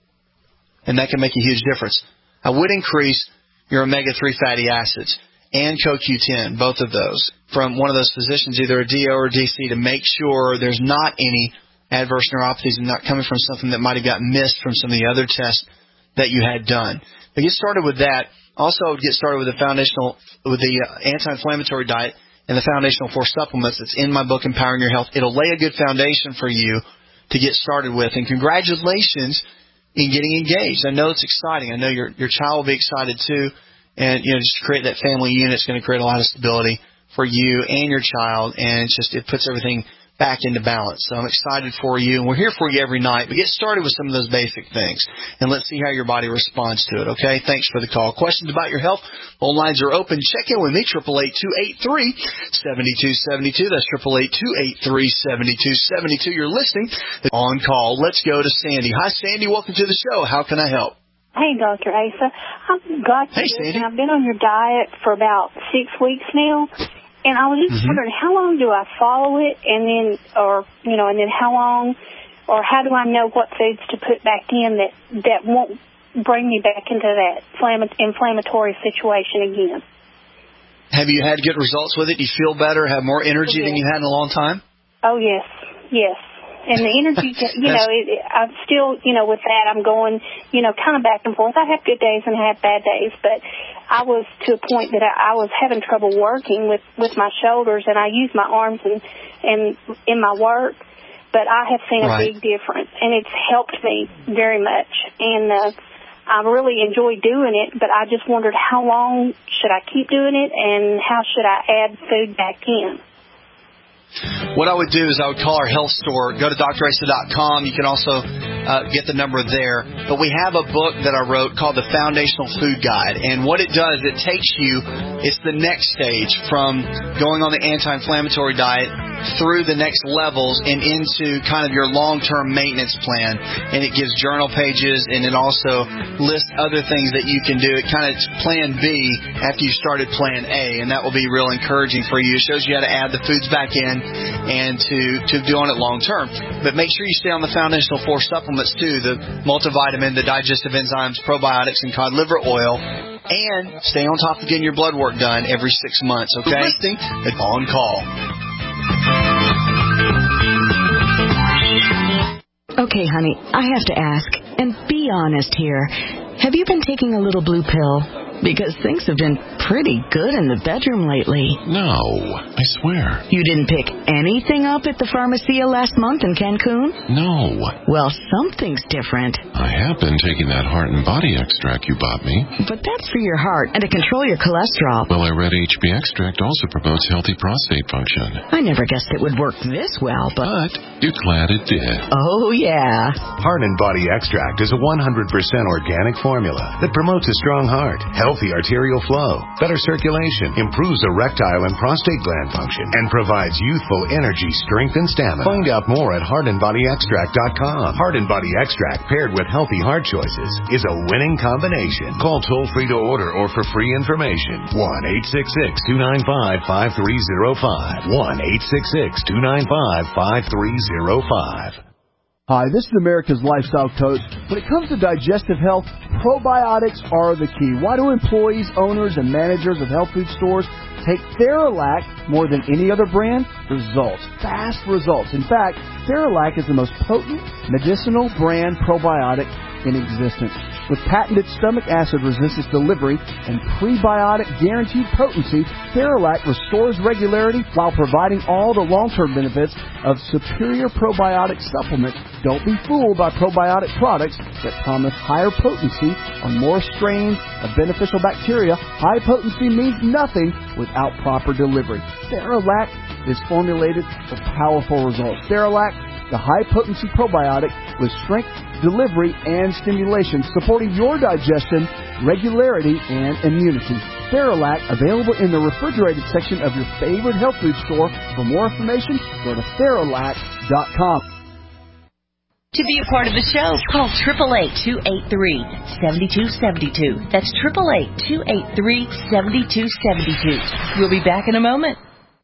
and that can make a huge difference. I would increase your omega-3 fatty acids and CoQ10, both of those, from one of those physicians, either a DO or a DC, to make sure there's not any adverse neuropathies and not coming from something that might have gotten missed from some of the other tests that you had done. But get started with that. Also, I would get started with the anti-inflammatory diet and the foundational 4 supplements that's in my book, Empowering Your Health. It'll lay a good foundation for you to get started with. And congratulations in getting engaged. I know it's exciting. I know your child will be excited too. And, just to create that family unit is going to create a lot of stability for you and your child. And it puts everything back into balance. So I'm excited for you. And we're here for you every night. But get started with some of those basic things. And let's see how your body responds to it, okay? Thanks for the call. Questions about your health? Phone lines are open. Check in with me, 888-283-7272. That's 888-283-7272. You're listening on call. Let's go to Sandy. Hi, Sandy. Welcome to the show. How can I help? Hey, Dr. Asa. Hey, Sandy. I've been on your diet for about 6 weeks now. And I was just wondering, how long do I follow it, and then how long, or how do I know what foods to put back in that won't bring me back into that inflammatory situation again? Have you had good results with it? Do you feel better, have more energy than you had in a long time? Oh, yes. And the energy, I'm still, with that, I'm going, kind of back and forth. I have good days and I have bad days, but I was to a point that I was having trouble working with my shoulders, and I use my arms and in my work, but I have seen a big difference, and it's helped me very much. And I really enjoy doing it, but I just wondered how long should I keep doing it, and how should I add food back in? What I would do is I would call our health store. Go to drasa.com. You can also get the number there. But we have a book that I wrote called The Foundational Food Guide. And what it does, it's the next stage from going on the anti-inflammatory diet through the next levels and into kind of your long-term maintenance plan. And it gives journal pages, and it also lists other things that you can do. It kind of plan B after you started plan A, and that will be real encouraging for you. It shows you how to add the foods back in and to do on it long-term. But make sure you stay on the foundational 4 supplements too, the multivitamin, the digestive enzymes, probiotics, and cod liver oil. And stay on top of getting your blood work done every 6 months, okay? Listening at On Call. Okay, honey, I have to ask, and be honest here. Have you been taking a little blue pill? Because things have been pretty good in the bedroom lately. No, I swear. You didn't pick anything up at the Pharmacia last month in Cancun? No. Well, something's different. I have been taking that heart and body extract you bought me. But that's for your heart and to control your cholesterol. Well, I read HB extract also promotes healthy prostate function. I never guessed it would work this well, but you're glad it did. Oh, yeah. Heart and Body Extract is a 100% organic formula that promotes a strong heart, healthy arterial flow, better circulation, improves erectile and prostate gland function, and provides youthful energy, strength, and stamina. Find out more at heartandbodyextract.com. Heart and Body Extract paired with healthy heart choices is a winning combination. Call toll-free to order or for free information. 1-866-295-5305. 1-866-295-5305. Hi, this is America's Lifestyle Coach. When it comes to digestive health, probiotics are the key. Why do employees, owners, and managers of health food stores take Theralac more than any other brand? Results. Fast results. In fact, Theralac is the most potent medicinal brand probiotic in existence. With patented stomach acid resistance delivery and prebiotic guaranteed potency, Theralac restores regularity while providing all the long-term benefits of superior probiotic supplements. Don't be fooled by probiotic products that promise higher potency on more strains of beneficial bacteria. High potency means nothing without proper delivery. Theralac is formulated for powerful results. Theralac, the high-potency probiotic with strength, delivery, and stimulation, supporting your digestion, regularity, and immunity. Theralac, available in the refrigerated section of your favorite health food store. For more information, go to Theralac.com. To be a part of the show, call 888-283-7272. That's 888-283-7272. We'll be back in a moment.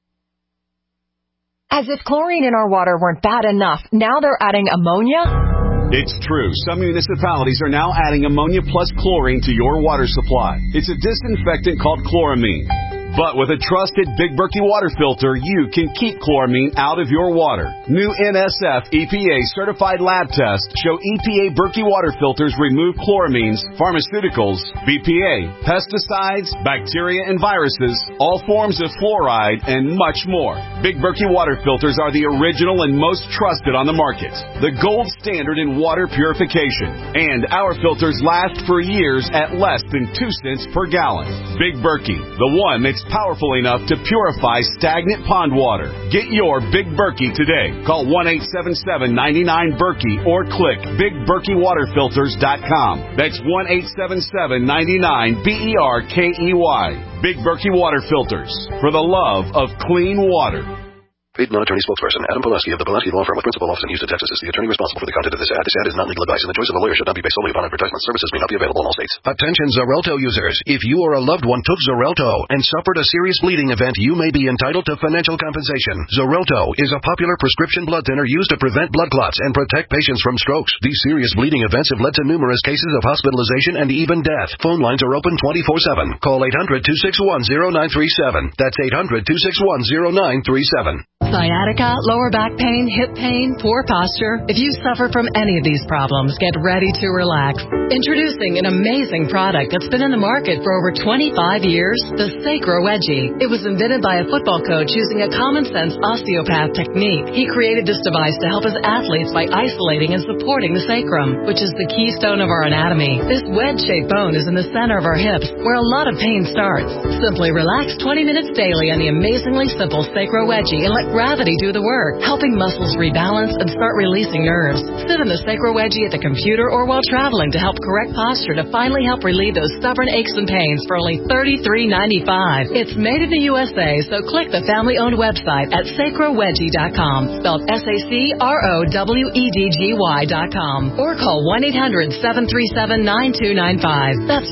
As if chlorine in our water weren't bad enough, now they're adding ammonia? It's true. Some municipalities are now adding ammonia plus chlorine to your water supply. It's a disinfectant called chloramine. But with a trusted Big Berkey water filter, you can keep chloramine out of your water. New NSF EPA certified lab tests show EPA Berkey water filters remove chloramines, pharmaceuticals, BPA, pesticides, bacteria and viruses, all forms of fluoride, and much more. Big Berkey water filters are the original and most trusted on the market. The gold standard in water purification. And our filters last for years at less than 2 cents per gallon. Big Berkey, the one that's powerful enough to purify stagnant pond water. Get your Big Berkey today. Call 1-877-99-BERKEY or click BigBerkeyWaterFilters.com. That's 1-877-99-BERKEY. Big Berkey Water Filters, for the love of clean water. Paid non-attorney spokesperson Adam Pulaski of the Pulaski Law Firm with principal office in Houston, Texas is the attorney responsible for the content of this ad. This ad is not legal advice, and the choice of a lawyer should not be based solely upon advertisement. Services may not be available in all states. Attention Xarelto users. If you or a loved one took Xarelto and suffered a serious bleeding event, you may be entitled to financial compensation. Xarelto is a popular prescription blood thinner used to prevent blood clots and protect patients from strokes. These serious bleeding events have led to numerous cases of hospitalization and even death. Phone lines are open 24/7. Call 800-261-0937. That's 800-261-0937. Sciatica, lower back pain, hip pain, poor posture. If you suffer from any of these problems, get ready to relax. Introducing an amazing product that's been in the market for over 25 years, the Sacro Wedgie. It was invented by a football coach using a common-sense osteopath technique. He created this device to help his athletes by isolating and supporting the sacrum, which is the keystone of our anatomy. This wedge-shaped bone is in the center of our hips, where a lot of pain starts. Simply relax 20 minutes daily on the amazingly simple Sacro Wedgie and let gravity do the work, helping muscles rebalance and start releasing nerves. Sit in the Sacro Wedgie at the computer or while traveling to help correct posture to finally help relieve those stubborn aches and pains for only $33.95. It's made in the USA, so click the family-owned website at sacrowedgie.com, spelled SACROWEDGY.com, or call 1-800-737-9295. That's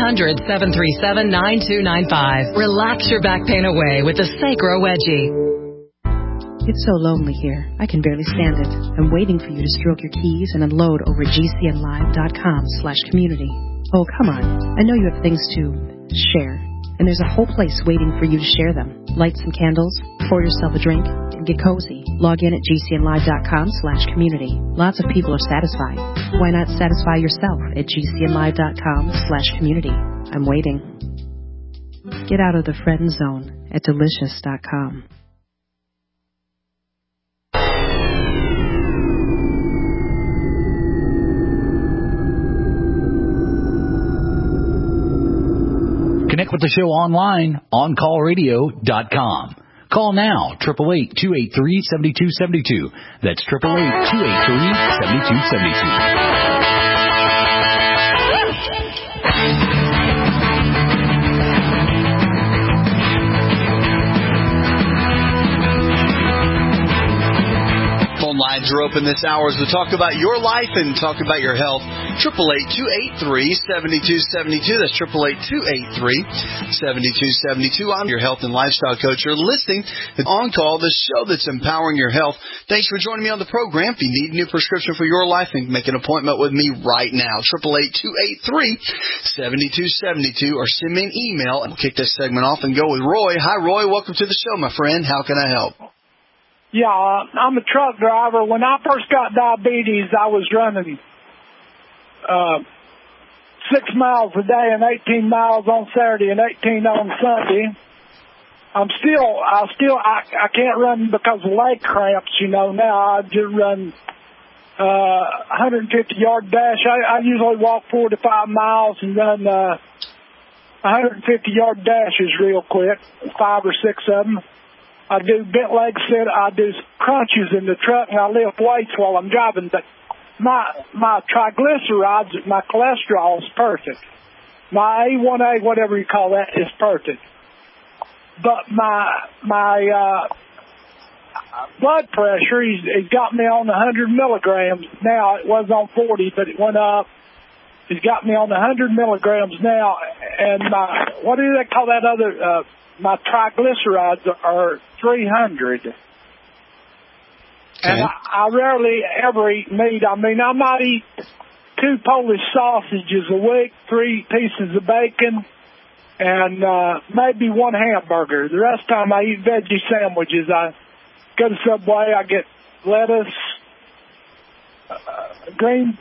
1-800-737-9295. Relax your back pain away with the Sacro Wedgie. It's so lonely here. I can barely stand it. I'm waiting for you to stroke your keys and unload over gcnlive.com/community. Oh, come on. I know you have things to share, and there's a whole place waiting for you to share them. Light some candles, pour yourself a drink, and get cozy. Log in at gcnlive.com/community. Lots of people are satisfied. Why not satisfy yourself at gcnlive.com/community? I'm waiting. Get out of the friend zone at delicious.com. Connect with the show online, OnCallRadio.com. Call now, 888-283-7272. That's 888-283-7272. Lines are open this hour as we talk about your life and talk about your health. 888-283-7272. That's 888-283-7272. I'm your health and lifestyle coach. You're listening to On Call, the show that's empowering your health. Thanks for joining me on the program. If you need a new prescription for your life, then make an appointment with me right now. 888-283-7272, or send me an email, and we'll kick this segment off and go with Roy. Hi, Roy. Welcome to the show, my friend. How can I help? Yeah, I'm a truck driver. When I first got diabetes, I was running 6 miles a day and 18 miles on Saturday and 18 on Sunday. I can't run because of leg cramps, now. I just run 150-yard dash. I usually walk 4 to 5 miles and run 150-yard dashes real quick, 5 or 6 of them. I do bent leg sit. I do crunches in the truck, and I lift weights while I'm driving. But my triglycerides, my cholesterol is perfect. My A1A, whatever you call that, is perfect. But my blood pressure, he's got me on 100 milligrams now. It was on 40, but it went up. He's got me on 100 milligrams now, and what do they call that other? My triglycerides are 300. Okay. And I rarely ever eat meat. I mean, I might eat 2 Polish sausages a week, 3 pieces of bacon, and maybe 1 hamburger. The rest of the time I eat veggie sandwiches. I go to Subway, I get lettuce, green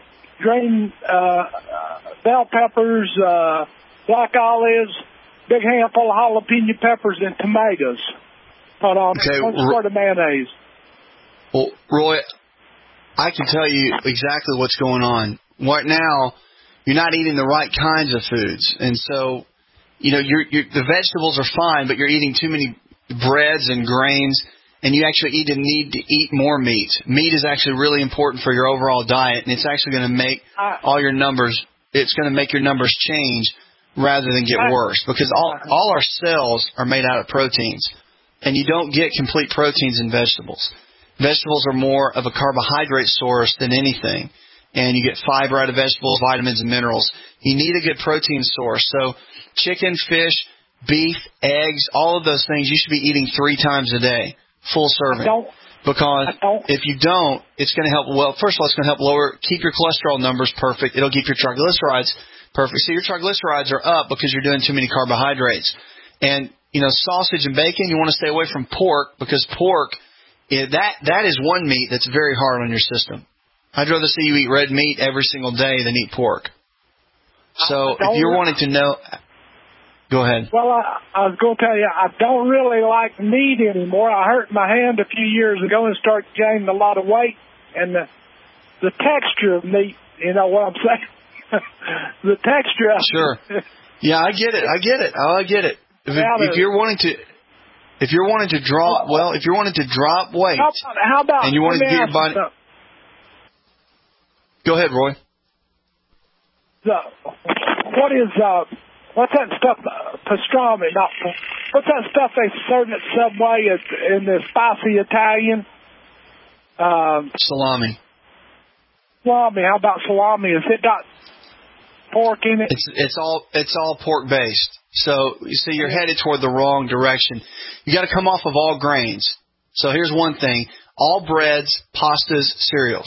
bell peppers, black olives, big handful of jalapeno peppers and tomatoes. Put on 1 squirt of mayonnaise. Well, Roy, I can tell you exactly what's going on. Right now, you're not eating the right kinds of foods. And so, the vegetables are fine, but you're eating too many breads and grains, and you actually need to eat more meat. Meat is actually really important for your overall diet, and it's actually going to make your numbers change rather than get worse, because all our cells are made out of proteins, and you don't get complete proteins in vegetables. Vegetables are more of a carbohydrate source than anything, and you get fiber out of vegetables, vitamins, and minerals. You need a good protein source. So chicken, fish, beef, eggs, all of those things you should be eating 3 times a day, full serving. Because if you don't, it's going to help. Well, first of all, it's going to help keep your cholesterol numbers perfect. It'll keep your triglycerides perfect. So your triglycerides are up because you're doing too many carbohydrates. And, sausage and bacon, you want to stay away from pork, because pork, that is one meat that's very hard on your system. I'd rather see you eat red meat every single day than eat pork. So if you're wanting to know, go ahead. Well, I was going to tell you, I don't really like meat anymore. I hurt my hand a few years ago and started gaining a lot of weight, and the texture of meat, you know what I'm saying? The texture. Sure. Yeah, I get it. Oh, I get it. If you're wanting to, If you're wanting to drop weight, how about and you want to get your body. Go ahead, Roy. What's that stuff? Pastrami, what's that stuff they serve at Subway in the spicy Italian? Salami. Salami. How about salami? Is it got pork in it? It's all pork based. So you see, you're headed toward the wrong direction. You got to come off of all grains. So here's one thing: all breads, pastas, cereals.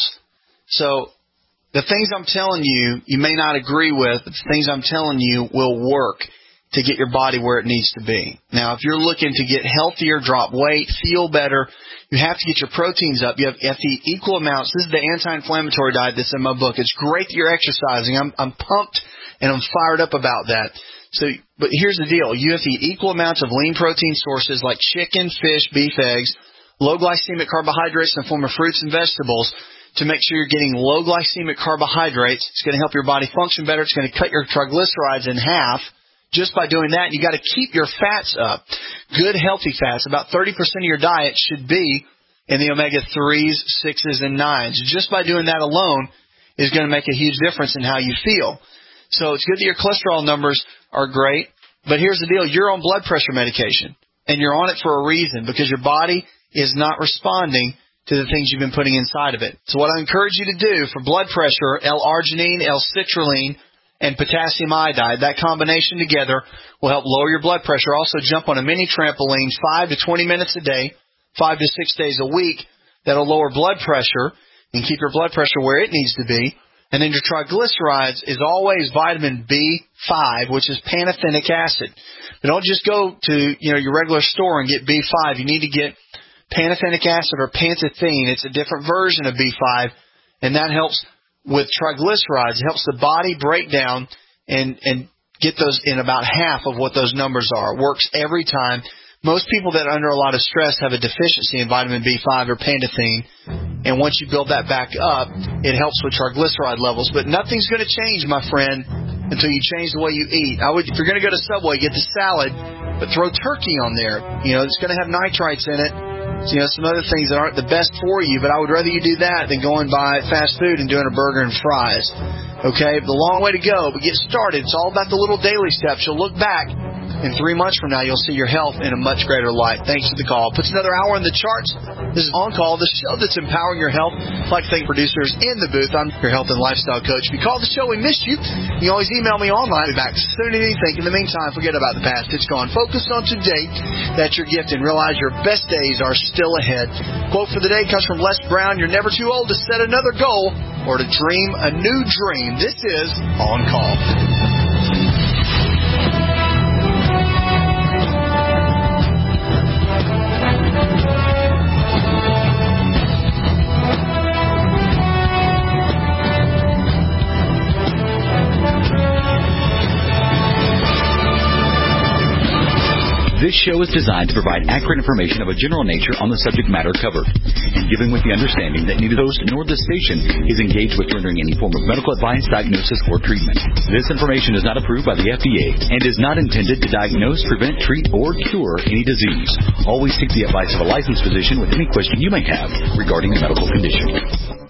So the things I'm telling you, you may not agree with, but the things I'm telling you will work to get your body where it needs to be. Now, if you're looking to get healthier, drop weight, feel better, you have to get your proteins up. You have to eat equal amounts. This is the anti-inflammatory diet that's in my book. It's great that you're exercising. I'm pumped and I'm fired up about that. So, but here's the deal. You have to eat equal amounts of lean protein sources like chicken, fish, beef, eggs, low glycemic carbohydrates in the form of fruits and vegetables to make sure you're getting low glycemic carbohydrates. It's going to help your body function better. It's going to cut your triglycerides in half. Just by doing that, you got to keep your fats up. Good, healthy fats. About 30% of your diet should be in the omega-3s, 6s, and 9s. Just by doing that alone is going to make a huge difference in how you feel. So it's good that your cholesterol numbers are great, but here's the deal. You're on blood pressure medication, and you're on it for a reason, because your body is not responding to the things you've been putting inside of it. So what I encourage you to do for blood pressure, L-arginine, L-citrulline, and potassium iodide, that combination together will help lower your blood pressure. Also jump on a mini trampoline 5 to 20 minutes a day, 5 to 6 days a week. That'll lower blood pressure and keep your blood pressure where it needs to be. And then your triglycerides is always vitamin B5, which is pantothenic acid. But don't just go to your regular store and get B5. You need to get pantothenic acid or pantethine. It's a different version of B5, and that helps with triglycerides. It helps the body break down and get those in about half of what those numbers are. It works every time. Most people that are under a lot of stress have a deficiency in vitamin B5 or pantothine, and once you build that back up, it helps with triglyceride levels. But nothing's going to change, my friend, until you change the way you eat. If you're going to go to Subway, get the salad, but throw turkey on there. It's going to have nitrites in it. Some other things that aren't the best for you, but I would rather you do that than going by fast food and doing a burger and fries. Okay? The long way to go, but get started. It's all about the little daily steps. You'll look back in 3 months from now, you'll see your health in a much greater light. Thanks for the call. Puts another hour in the charts. This is On Call, the show that's empowering your health. I'd like to thank producers in the booth. I'm your health and lifestyle coach. If you called the show, we missed you. You can always email me online. I'll be back soon as you think. In the meantime, forget about the past. It's gone. Focus on today. That's your gift, and realize your best days are still ahead. Quote for the day comes from Les Brown. You're never too old to set another goal or to dream a new dream. This is On Call. This show is designed to provide accurate information of a general nature on the subject matter covered, and given with the understanding that neither host nor the station is engaged with rendering any form of medical advice, diagnosis, or treatment. This information is not approved by the FDA and is not intended to diagnose, prevent, treat, or cure any disease. Always seek the advice of a licensed physician with any question you may have regarding a medical condition.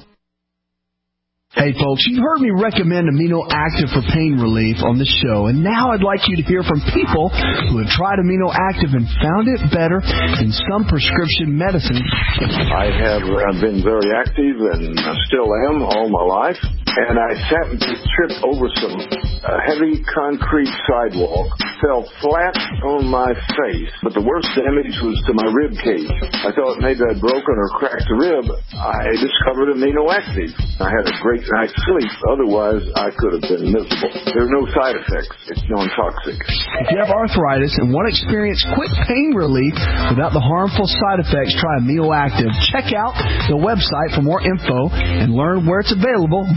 Hey folks, you've heard me recommend Amino Active for pain relief on the show, and now I'd like you to hear from people who have tried Amino Active and found it better than some prescription medicine. I've been very active and still am all my life, and I happened to trip over some heavy concrete sidewalk, fell flat on my face, but the worst damage was to my rib cage. I thought maybe I'd broken or cracked a rib. I discovered Amino Active. I had a great night's sleep. Otherwise, I could have been miserable. There are no side effects. It's non-toxic. If you have arthritis and want to experience quick pain relief without the harmful side effects, try Amino Active. Check out the website for more info and learn where it's available,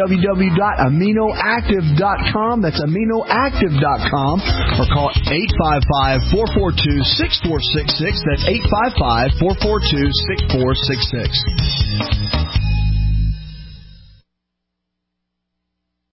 www.aminoactive.com. That's aminoactive.com, or call 855-442-6466. That's 855-442-6466.